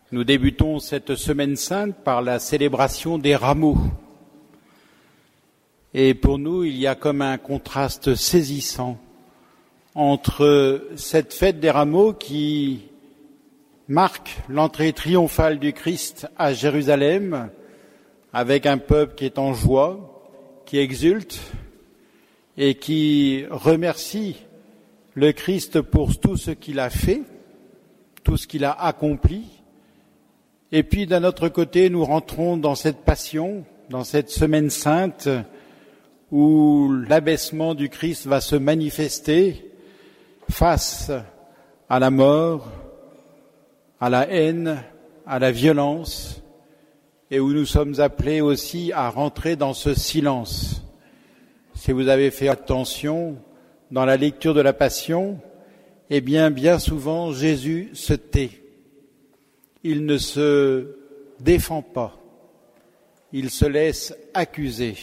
Nous débutons cette semaine sainte par la célébration des rameaux. Et pour nous, il y a comme un contraste saisissant entre cette fête des rameaux qui marque l'entrée triomphale du Christ à Jérusalem, avec un peuple qui est en joie, qui exulte et qui remercie le Christ pour tout ce qu'il a fait, tout ce qu'il a accompli. Et puis d'un autre côté, nous rentrons dans cette passion, dans cette semaine sainte, où l'abaissement du Christ va se manifester face à la mort, à la haine, à la violence, et où nous sommes appelés aussi à rentrer dans ce silence. Si vous avez fait attention dans la lecture de la Passion, eh bien souvent Jésus se tait. Il ne se défend pas, il se laisse accuser.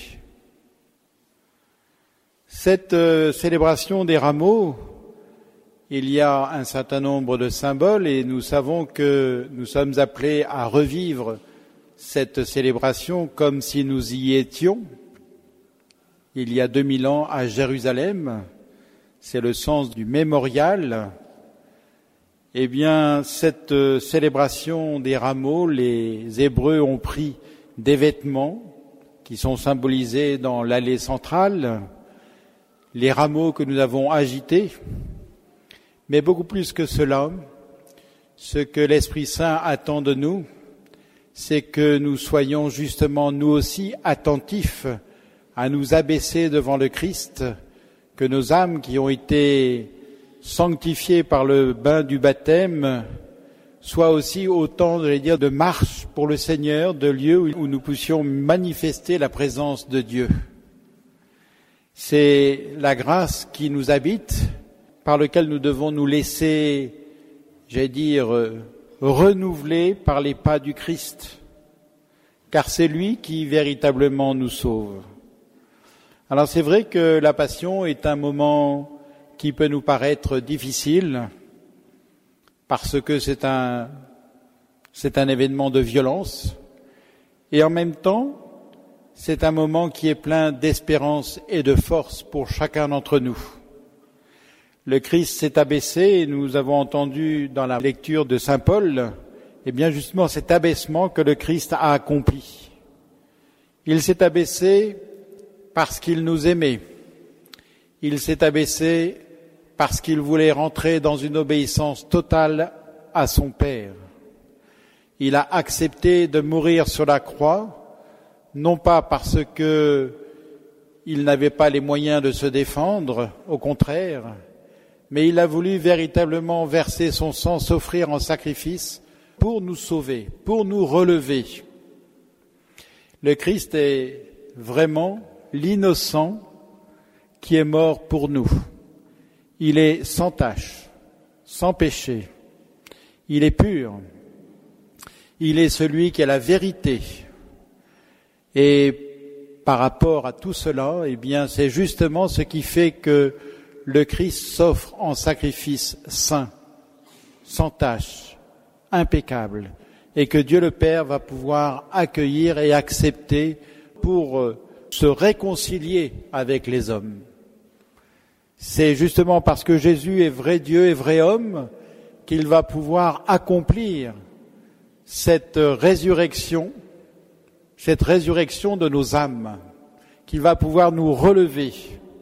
Cette célébration des rameaux, il y a un certain nombre de symboles et nous savons que nous sommes appelés à revivre cette célébration comme si nous y étions. Il y a 2000 ans à Jérusalem, c'est le sens du mémorial. Eh bien, cette célébration des rameaux, les Hébreux ont pris des vêtements qui sont symbolisés dans l'allée centrale, les rameaux que nous avons agités, mais beaucoup plus que cela, ce que l'Esprit Saint attend de nous, c'est que nous soyons justement nous aussi attentifs à nous abaisser devant le Christ, que nos âmes qui ont été sanctifiés par le bain du baptême, soit aussi autant, de marche pour le Seigneur, de lieux où nous puissions manifester la présence de Dieu. C'est la grâce qui nous habite, par laquelle nous devons nous laisser, renouveler par les pas du Christ, car c'est lui qui véritablement nous sauve. Alors c'est vrai que la Passion est un moment qui peut nous paraître difficile parce que c'est un événement de violence et en même temps c'est un moment qui est plein d'espérance et de force pour chacun d'entre nous. Le Christ s'est abaissé et nous avons entendu dans la lecture de Saint Paul, justement cet abaissement que le Christ a accompli. Il s'est abaissé parce qu'il nous aimait. Il s'est abaissé parce qu'il voulait rentrer dans une obéissance totale à son Père. Il a accepté de mourir sur la croix, non pas parce que il n'avait pas les moyens de se défendre, au contraire, mais il a voulu véritablement verser son sang, s'offrir en sacrifice pour nous sauver, pour nous relever. Le Christ est vraiment l'innocent qui est mort pour nous. Il est sans tache, sans péché. Il est pur. Il est celui qui a la vérité. Et par rapport à tout cela, c'est justement ce qui fait que le Christ s'offre en sacrifice saint, sans tache, impeccable, et que Dieu le Père va pouvoir accueillir et accepter pour se réconcilier avec les hommes. C'est justement parce que Jésus est vrai Dieu et vrai homme qu'il va pouvoir accomplir cette résurrection de nos âmes, qu'il va pouvoir nous relever.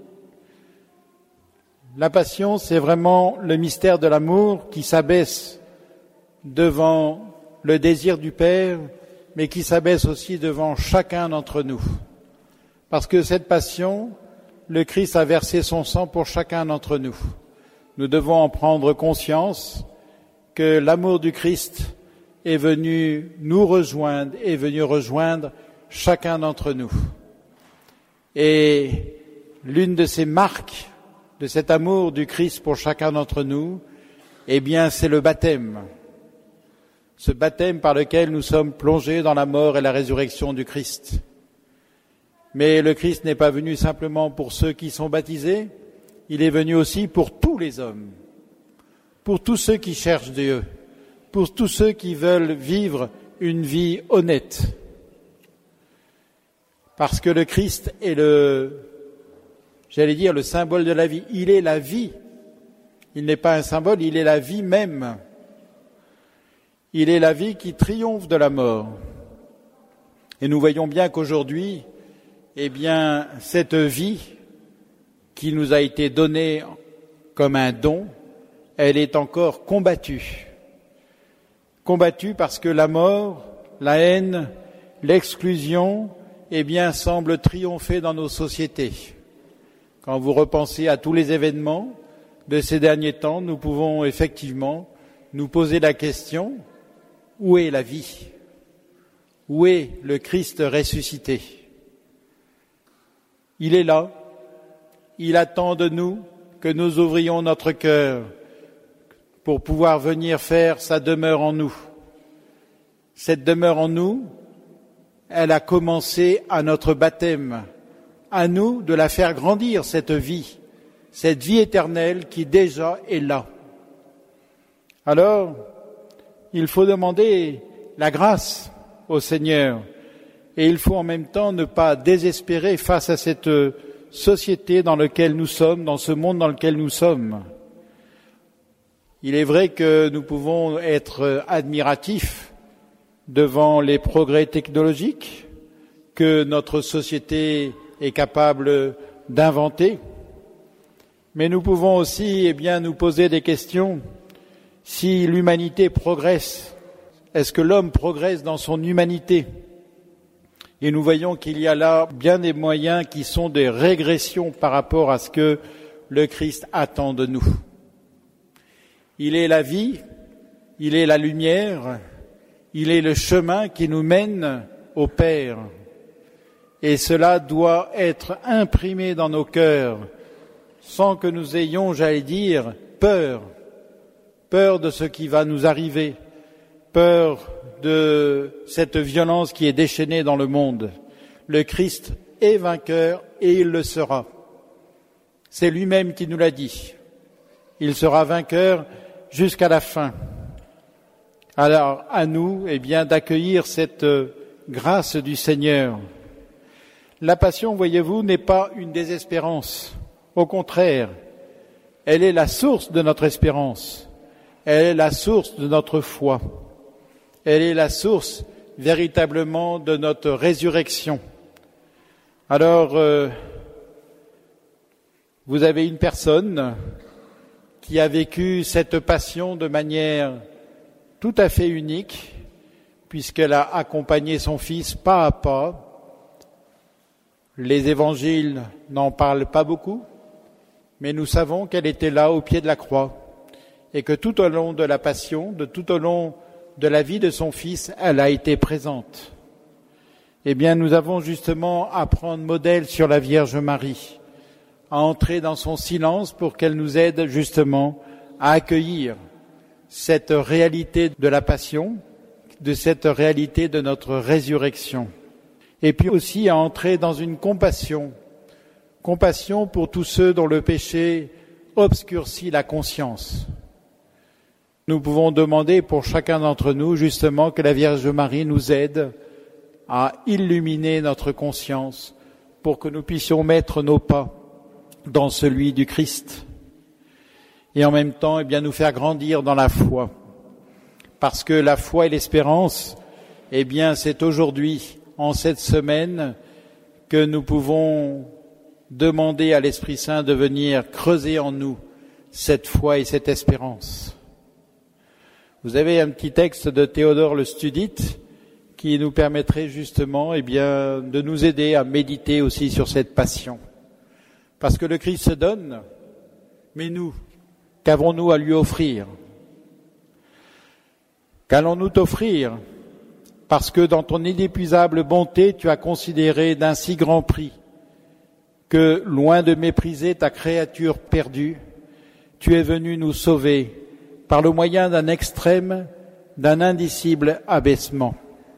La Passion, c'est vraiment le mystère de l'amour qui s'abaisse devant le désir du Père, mais qui s'abaisse aussi devant chacun d'entre nous. Parce que cette Passion, le Christ a versé son sang pour chacun d'entre nous. Nous devons en prendre conscience que l'amour du Christ est venu nous rejoindre, est venu rejoindre chacun d'entre nous. Et l'une de ces marques de cet amour du Christ pour chacun d'entre nous, c'est le baptême. Ce baptême par lequel nous sommes plongés dans la mort et la résurrection du Christ. Mais le Christ n'est pas venu simplement pour ceux qui sont baptisés, il est venu aussi pour tous les hommes, pour tous ceux qui cherchent Dieu, pour tous ceux qui veulent vivre une vie honnête. Parce que le Christ est le symbole de la vie. Il est la vie. Il n'est pas un symbole, il est la vie même. Il est la vie qui triomphe de la mort. Et nous voyons bien qu'aujourd'hui, cette vie qui nous a été donnée comme un don, elle est encore combattue. Combattue parce que la mort, la haine, l'exclusion, semblent triompher dans nos sociétés. Quand vous repensez à tous les événements de ces derniers temps, nous pouvons effectivement nous poser la question, où est la vie ? Où est le Christ ressuscité ? Il est là, il attend de nous que nous ouvrions notre cœur pour pouvoir venir faire sa demeure en nous. Cette demeure en nous, elle a commencé à notre baptême, à nous de la faire grandir, cette vie éternelle qui déjà est là. Alors, il faut demander la grâce au Seigneur et il faut en même temps ne pas désespérer face à cette société dans laquelle nous sommes, dans ce monde dans lequel nous sommes. Il est vrai que nous pouvons être admiratifs devant les progrès technologiques que notre société est capable d'inventer, mais nous pouvons aussi nous poser des questions. Si l'humanité progresse, est-ce que l'homme progresse dans son humanité ? Et nous voyons qu'il y a là bien des moyens qui sont des régressions par rapport à ce que le Christ attend de nous. Il est la vie, il est la lumière, il est le chemin qui nous mène au Père. Et cela doit être imprimé dans nos cœurs, sans que nous ayons, peur de ce qui va nous arriver, peur de cette violence qui est déchaînée dans le monde. Le Christ est vainqueur et il le sera. C'est lui-même qui nous l'a dit. Il sera vainqueur jusqu'à la fin. Alors, à nous, d'accueillir cette grâce du Seigneur. La passion, voyez-vous, n'est pas une désespérance. Au contraire, elle est la source de notre espérance. Elle est la source de notre foi. Elle est la source véritablement de notre résurrection. Alors, vous avez une personne qui a vécu cette passion de manière tout à fait unique, puisqu'elle a accompagné son Fils pas à pas. Les évangiles n'en parlent pas beaucoup, mais nous savons qu'elle était là au pied de la croix et que tout au long de la passion, tout au long de la vie de son Fils, elle a été présente. Nous avons justement à prendre modèle sur la Vierge Marie, à entrer dans son silence pour qu'elle nous aide justement à accueillir cette réalité de la passion, de cette réalité de notre résurrection. Et puis aussi à entrer dans une compassion pour tous ceux dont le péché obscurcit la conscience. Nous pouvons demander pour chacun d'entre nous justement que la Vierge Marie nous aide à illuminer notre conscience pour que nous puissions mettre nos pas dans celui du Christ et en même temps nous faire grandir dans la foi, parce que la foi et l'espérance c'est aujourd'hui, en cette semaine, que nous pouvons demander à l'Esprit Saint de venir creuser en nous cette foi et cette espérance. Vous avez un petit texte de Théodore le Studite qui nous permettrait justement de nous aider à méditer aussi sur cette passion. Parce que le Christ se donne, mais nous, qu'avons-nous à lui offrir ? Qu'allons-nous t'offrir ? Parce que dans ton inépuisable bonté, tu as considéré d'un si grand prix que, loin de mépriser ta créature perdue, tu es venu nous sauver par le moyen d'un extrême, d'un indicible abaissement.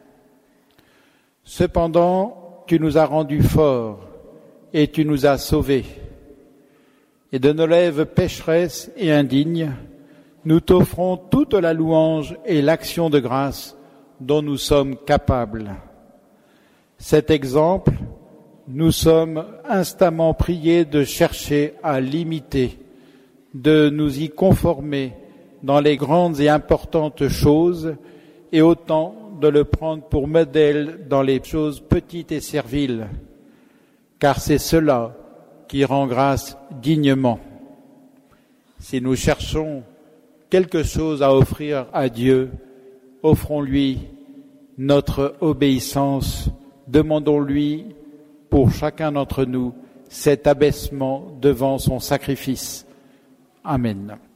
Cependant, tu nous as rendus forts et tu nous as sauvés. Et de nos lèvres pécheresses et indignes, nous t'offrons toute la louange et l'action de grâce dont nous sommes capables. Cet exemple, nous sommes instamment priés de chercher à l'imiter, de nous y conformer dans les grandes et importantes choses, et autant de le prendre pour modèle dans les choses petites et serviles, car c'est cela qui rend grâce dignement. Si nous cherchons quelque chose à offrir à Dieu, offrons-lui notre obéissance, demandons-lui pour chacun d'entre nous cet abaissement devant son sacrifice. Amen.